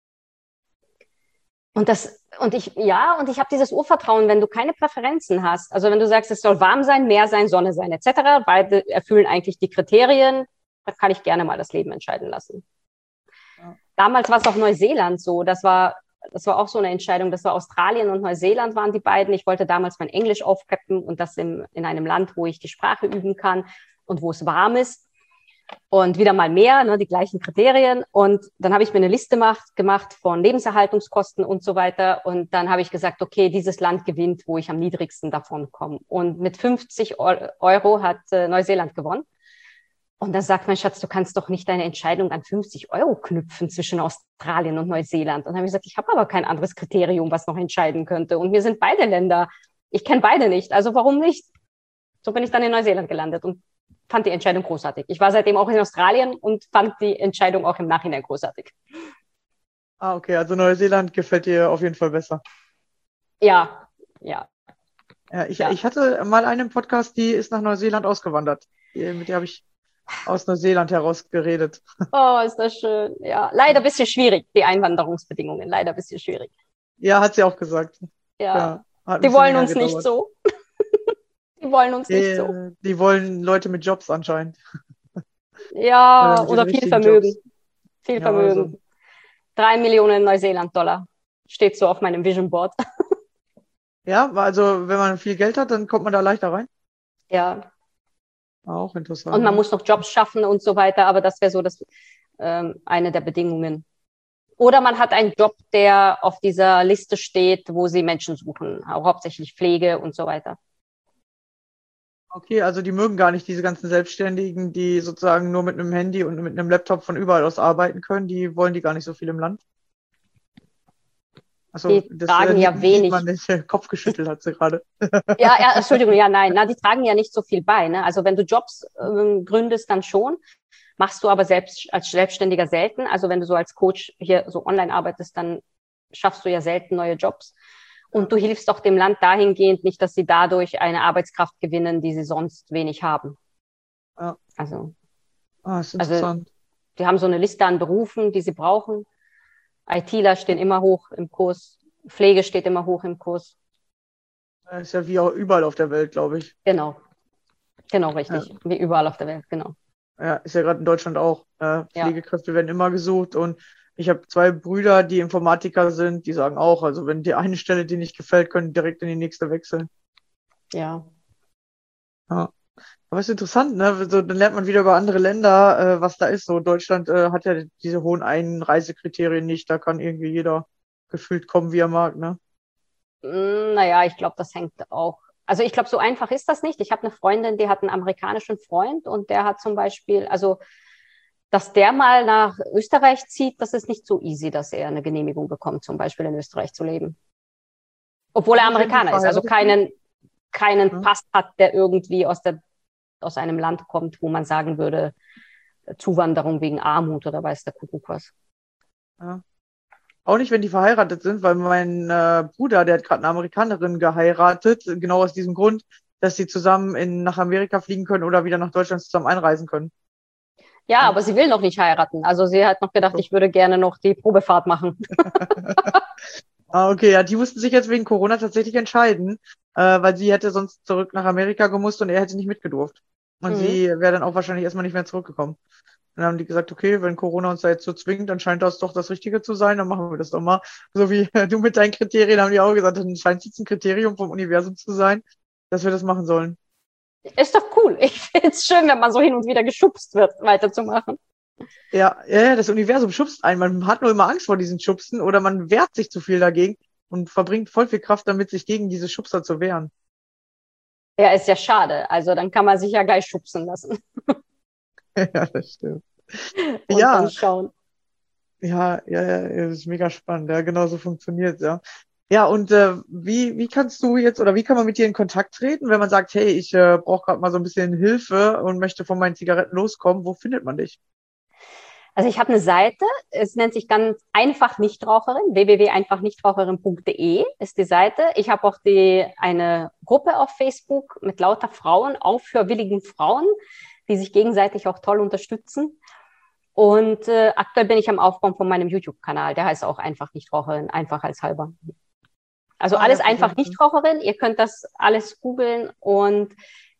Und ich habe dieses Urvertrauen, wenn du keine Präferenzen hast. Also wenn du sagst, es soll warm sein, Meer sein, Sonne sein, etc., beide erfüllen eigentlich die Kriterien, da kann ich gerne mal das Leben entscheiden lassen. Ja. Damals war es auch Neuseeland so. Das war auch so eine Entscheidung. Das war Australien und Neuseeland waren die beiden. Ich wollte damals mein Englisch aufpeppen und das in einem Land, wo ich die Sprache üben kann und wo es warm ist. Und wieder mal mehr, ne, die gleichen Kriterien. Und dann habe ich mir eine Liste gemacht von Lebenserhaltungskosten und so weiter. Und dann habe ich gesagt, okay, dieses Land gewinnt, wo ich am niedrigsten davon komme. Und mit 50 Euro hat Neuseeland gewonnen. Und da sagt mein Schatz, du kannst doch nicht deine Entscheidung an 50 Euro knüpfen zwischen Australien und Neuseeland. Und dann habe ich gesagt, ich habe aber kein anderes Kriterium, was noch entscheiden könnte. Und mir sind beide Länder, ich kenne beide nicht, also warum nicht? So bin ich dann in Neuseeland gelandet und fand die Entscheidung großartig. Ich war seitdem auch in Australien und fand die Entscheidung auch im Nachhinein großartig. Ah, okay, also Neuseeland gefällt dir auf jeden Fall besser. Ja. Ja, ich hatte mal einen Podcast, die ist nach Neuseeland ausgewandert. Mit der habe ich aus Neuseeland heraus geredet. Oh, ist das schön. Ja, leider ein bisschen schwierig, die Einwanderungsbedingungen. Leider ein bisschen schwierig. Ja, hat sie auch gesagt. Ja, die wollen uns nicht so. Die wollen uns nicht so. Die wollen Leute mit Jobs anscheinend. Ja, oder viel Vermögen. Jobs. Viel Vermögen. Also 3 Millionen Neuseeland-Dollar steht so auf meinem Vision Board. Ja, also wenn man viel Geld hat, dann kommt man da leichter rein. Ja. Auch interessant. Und man muss noch Jobs schaffen und so weiter, aber das wäre so eine der Bedingungen. Oder man hat einen Job, der auf dieser Liste steht, wo sie Menschen suchen, auch hauptsächlich Pflege und so weiter. Okay, also die mögen gar nicht diese ganzen Selbstständigen, die sozusagen nur mit einem Handy und mit einem Laptop von überall aus arbeiten können. Die wollen die gar nicht so viel im Land. Also Die das tragen ja sieht wenig. man nicht. Kopf geschüttelt hat sie gerade. Ja, Entschuldigung, ja, nein, na, die tragen ja nicht so viel bei. Ne? Also wenn du Jobs gründest, dann schon. Machst du aber selbst als Selbstständiger selten. Also wenn du so als Coach hier so online arbeitest, dann schaffst du ja selten neue Jobs. Und du hilfst auch dem Land dahingehend nicht, dass sie dadurch eine Arbeitskraft gewinnen, die sie sonst wenig haben. Ja. Also Ist interessant. die haben so eine Liste an Berufen, die sie brauchen. ITler stehen immer hoch im Kurs. Pflege steht immer hoch im Kurs. Ist ja wie auch überall auf der Welt, glaube ich. Genau, richtig. Wie überall auf der Welt, genau. Ja, ist ja gerade in Deutschland auch. Pflegekräfte werden immer gesucht und ich habe 2 Brüder, die Informatiker sind, die sagen auch, also wenn die eine Stelle dir nicht gefällt, können die direkt in die nächste wechseln. Ja. Ja. Aber ist interessant, ne? So, dann lernt man wieder über andere Länder, was da ist. So Deutschland hat ja diese hohen Einreisekriterien nicht. Da kann irgendwie jeder gefühlt kommen, wie er mag, ne? Naja, ich glaube, das hängt auch. Also ich glaube, so einfach ist das nicht. Ich habe eine Freundin, die hat einen amerikanischen Freund und der hat zum Beispiel, also dass der mal nach Österreich zieht, das ist nicht so easy, dass er eine Genehmigung bekommt, zum Beispiel in Österreich zu leben. Obwohl er Amerikaner ist, also keinen Pass hat, der irgendwie aus einem Land kommt, wo man sagen würde, Zuwanderung wegen Armut oder weiß der Kuckuck was. Ja. Auch nicht, wenn die verheiratet sind, weil mein Bruder, der hat gerade eine Amerikanerin geheiratet, genau aus diesem Grund, dass sie zusammen nach Amerika fliegen können oder wieder nach Deutschland zusammen einreisen können. Ja, aber sie will noch nicht heiraten. Also sie hat noch gedacht, ich würde gerne noch die Probefahrt machen. Okay, ja, die mussten sich jetzt wegen Corona tatsächlich entscheiden, weil sie hätte sonst zurück nach Amerika gemusst und er hätte nicht mitgedurft. Und sie wäre dann auch wahrscheinlich erstmal nicht mehr zurückgekommen. Dann haben die gesagt, okay, wenn Corona uns da jetzt so zwingt, dann scheint das doch das Richtige zu sein, dann machen wir das doch mal. So wie du mit deinen Kriterien, haben die auch gesagt, dann scheint es jetzt ein Kriterium vom Universum zu sein, dass wir das machen sollen. Ist doch cool. Ich finde es schön, wenn man so hin und wieder geschubst wird, weiterzumachen. Ja, das Universum schubst einen. Man hat nur immer Angst vor diesen Schubsen oder man wehrt sich zu viel dagegen und verbringt voll viel Kraft damit, sich gegen diese Schubser zu wehren. Ja, ist ja schade. Also dann kann man sich ja gleich schubsen lassen. Ja, das stimmt. Und dann schauen. Ja, das ist mega spannend. Ja, genau so funktioniert ja. Ja, und wie kannst du jetzt oder wie kann man mit dir in Kontakt treten, wenn man sagt, hey, ich brauche gerade mal so ein bisschen Hilfe und möchte von meinen Zigaretten loskommen? Wo findet man dich? Also ich habe eine Seite, es nennt sich ganz einfach Nichtraucherin, www.einfachnichtraucherin.de ist die Seite. Ich habe auch eine Gruppe auf Facebook mit lauter Frauen, aufhörwilligen Frauen, die sich gegenseitig auch toll unterstützen. Und aktuell bin ich am Aufbau von meinem YouTube-Kanal, der heißt auch einfach Nichtraucherin, einfach als halber. Also alles einfach Nichtraucherin, ihr könnt das alles googeln und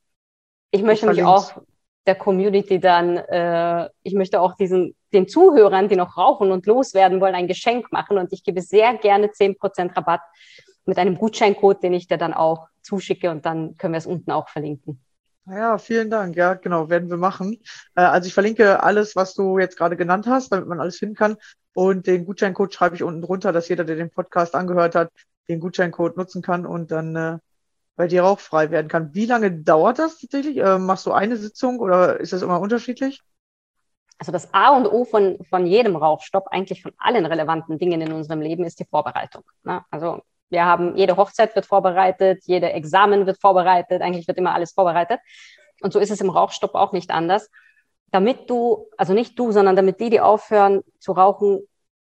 ich möchte mich auch der Community dann, ich möchte auch den Zuhörern, die noch rauchen und loswerden wollen, ein Geschenk machen und ich gebe sehr gerne 10% Rabatt mit einem Gutscheincode, den ich dir dann auch zuschicke und dann können wir es unten auch verlinken. Ja, vielen Dank. Ja, genau, werden wir machen. Also ich verlinke alles, was du jetzt gerade genannt hast, damit man alles finden kann. Und den Gutscheincode schreibe ich unten drunter, dass jeder, der den Podcast angehört hat, den Gutscheincode nutzen kann und dann bei dir rauchfrei werden kann. Wie lange dauert das tatsächlich? Machst du eine Sitzung oder ist das immer unterschiedlich? Also das A und O von jedem Rauchstopp, eigentlich von allen relevanten Dingen in unserem Leben, ist die Vorbereitung. Ne? Also jede Hochzeit wird vorbereitet, jede Examen wird vorbereitet, eigentlich wird immer alles vorbereitet. Und so ist es im Rauchstopp auch nicht anders. Damit also nicht du, sondern damit die aufhören zu rauchen,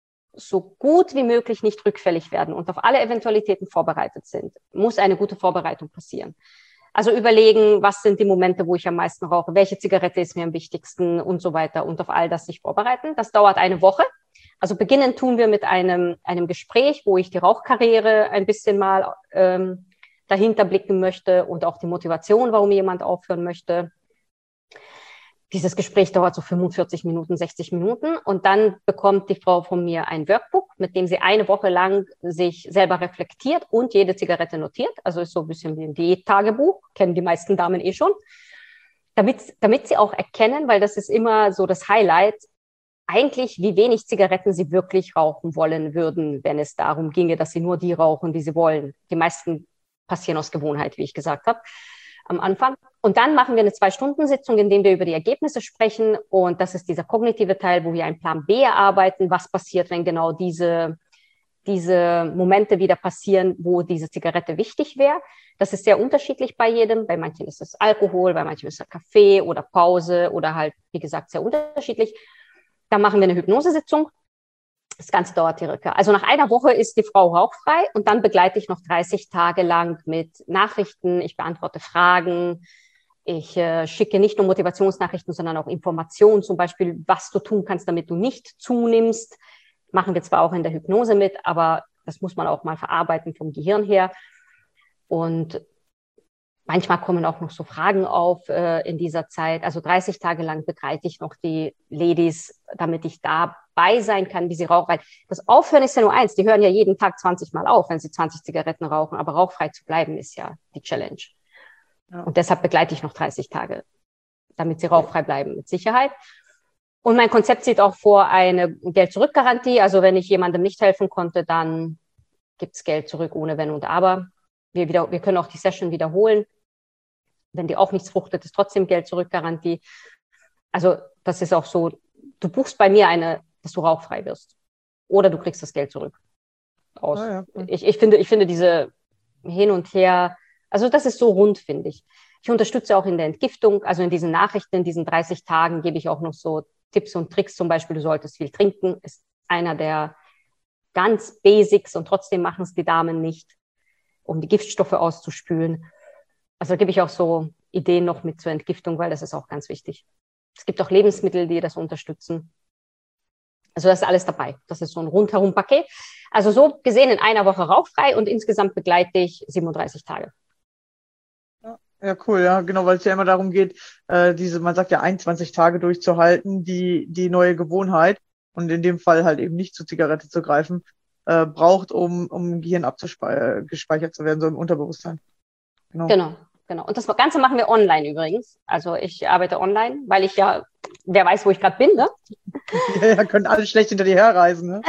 so gut wie möglich nicht rückfällig werden und auf alle Eventualitäten vorbereitet sind, muss eine gute Vorbereitung passieren. Also überlegen, was sind die Momente, wo ich am meisten rauche, welche Zigarette ist mir am wichtigsten und so weiter und auf all das sich vorbereiten. Das dauert eine Woche. Also beginnen tun wir mit einem Gespräch, wo ich die Rauchkarriere ein bisschen mal dahinter blicken möchte und auch die Motivation, warum jemand aufhören möchte. Dieses Gespräch dauert so 45 Minuten, 60 Minuten und dann bekommt die Frau von mir ein Workbook, mit dem sie eine Woche lang sich selber reflektiert und jede Zigarette notiert. Also ist so ein bisschen wie ein Diät-Tagebuch, kennen die meisten Damen eh schon. Damit sie auch erkennen, weil das ist immer so das Highlight, eigentlich wie wenig Zigaretten sie wirklich rauchen wollen würden, wenn es darum ginge, dass sie nur die rauchen, die sie wollen. Die meisten passieren aus Gewohnheit, wie ich gesagt habe am Anfang. Und dann machen wir eine 2-Stunden-Sitzung, in der wir über die Ergebnisse sprechen. Und das ist dieser kognitive Teil, wo wir einen Plan B erarbeiten. Was passiert, wenn genau diese Momente wieder passieren, wo diese Zigarette wichtig wäre? Das ist sehr unterschiedlich bei jedem. Bei manchen ist es Alkohol, bei manchen ist es Kaffee oder Pause oder halt, wie gesagt, sehr unterschiedlich. Dann machen wir eine Hypnosesitzung. Das Ganze dauert circa. Also nach einer Woche ist die Frau rauchfrei und dann begleite ich noch 30 Tage lang mit Nachrichten. Ich beantworte Fragen. Ich schicke nicht nur Motivationsnachrichten, sondern auch Informationen, zum Beispiel, was du tun kannst, damit du nicht zunimmst. Machen wir zwar auch in der Hypnose mit, aber das muss man auch mal verarbeiten vom Gehirn her. Und manchmal kommen auch noch so Fragen auf in dieser Zeit. Also 30 Tage lang begleite ich noch die Ladies, damit ich dabei sein kann, wie sie rauchen. Weil das Aufhören ist ja nur eins. Die hören ja jeden Tag 20 Mal auf, wenn sie 20 Zigaretten rauchen. Aber rauchfrei zu bleiben ist ja die Challenge. Ja. Und deshalb begleite ich noch 30 Tage, damit sie rauchfrei bleiben, mit Sicherheit. Und mein Konzept sieht auch vor eine Geld-Zurück-Garantie. Also wenn ich jemandem nicht helfen konnte, dann gibt es Geld zurück ohne Wenn und Aber. Wir können auch die Session wiederholen. Wenn die auch nichts fruchtet, ist trotzdem Geld-Zurück-Garantie. Also das ist auch so, du buchst bei mir dass du rauchfrei wirst. Oder du kriegst das Geld zurück. Aus. Ah, ja. Ich finde diese hin und her, also das ist so rund, finde ich. Ich unterstütze auch in der Entgiftung, also in diesen Nachrichten, in diesen 30 Tagen gebe ich auch noch so Tipps und Tricks, zum Beispiel, du solltest viel trinken, ist einer der ganz Basics und trotzdem machen es die Damen nicht, um die Giftstoffe auszuspülen. Also da gebe ich auch so Ideen noch mit zur Entgiftung, weil das ist auch ganz wichtig. Es gibt auch Lebensmittel, die das unterstützen. Also das ist alles dabei. Das ist so ein Rundherum-Paket. Also so gesehen in einer Woche rauchfrei und insgesamt begleite ich 37 Tage. Ja, cool, ja, genau, weil es ja immer darum geht, man sagt ja 21 Tage durchzuhalten, die neue Gewohnheit und in dem Fall halt eben nicht zur Zigarette zu greifen, braucht, um im Gehirn gespeichert zu werden, so im Unterbewusstsein. Genau. Und das Ganze machen wir online übrigens. Also ich arbeite online, weil ich ja, wer weiß, wo ich gerade bin, ne? Ja, können alle schlecht hinter dir herreisen, ne?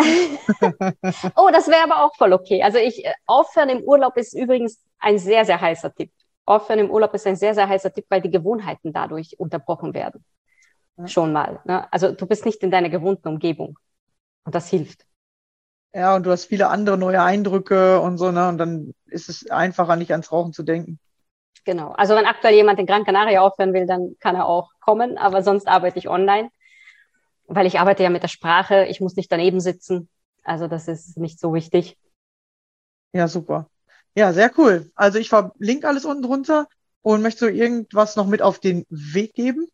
Oh, das wäre aber auch voll okay. Also Aufhören im Urlaub ist übrigens ein sehr, sehr heißer Tipp. Aufhören im Urlaub ist ein sehr, sehr heißer Tipp, weil die Gewohnheiten dadurch unterbrochen werden. Ja. Schon mal. Ne? Also du bist nicht in deiner gewohnten Umgebung. Und das hilft. Ja, und du hast viele andere neue Eindrücke und so, ne? Und dann ist es einfacher, nicht ans Rauchen zu denken. Genau. Also wenn aktuell jemand in Gran Canaria aufhören will, dann kann er auch kommen. Aber sonst arbeite ich online. Weil ich arbeite ja mit der Sprache. Ich muss nicht daneben sitzen. Also das ist nicht so wichtig. Ja, super. Ja, sehr cool. Also ich verlinke alles unten drunter und möchte so irgendwas noch mit auf den Weg geben.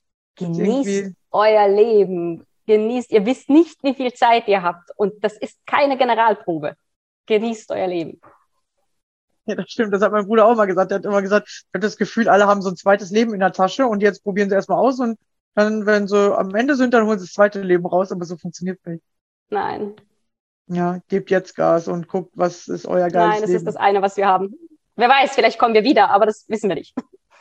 Genießt euer Leben. Genießt. Ihr wisst nicht, wie viel Zeit ihr habt. Und das ist keine Generalprobe. Genießt euer Leben. Ja, das stimmt. Das hat mein Bruder auch mal gesagt. Er hat immer gesagt, ich habe das Gefühl, alle haben so ein zweites Leben in der Tasche und jetzt probieren sie erstmal aus und dann, wenn sie am Ende sind, dann holen sie das zweite Leben raus. Aber so funktioniert es nicht. Nein. Ja, gebt jetzt Gas und guckt, was ist euer geiles Leben. Nein, das ist das eine, was wir haben. Wer weiß, vielleicht kommen wir wieder, aber das wissen wir nicht.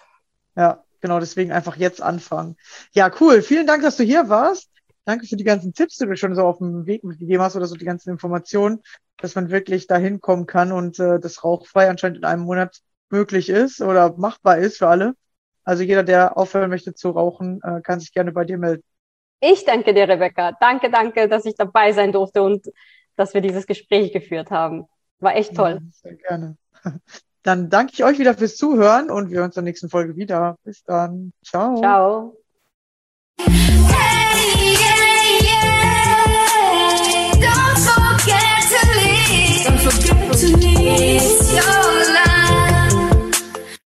Ja, genau, deswegen einfach jetzt anfangen. Ja, cool. Vielen Dank, dass du hier warst. Danke für die ganzen Tipps, die du schon so auf dem Weg mitgegeben hast oder so die ganzen Informationen, dass man wirklich dahin kommen kann und das rauchfrei anscheinend in einem Monat möglich ist oder machbar ist für alle. Also jeder, der aufhören möchte zu rauchen, kann sich gerne bei dir melden. Ich danke dir, Rebecca. Danke, dass ich dabei sein durfte und dass wir dieses Gespräch geführt haben. War echt toll. Ja, sehr gerne. Dann danke ich euch wieder fürs Zuhören und wir hören uns in der nächsten Folge wieder. Bis dann. Ciao. Ciao.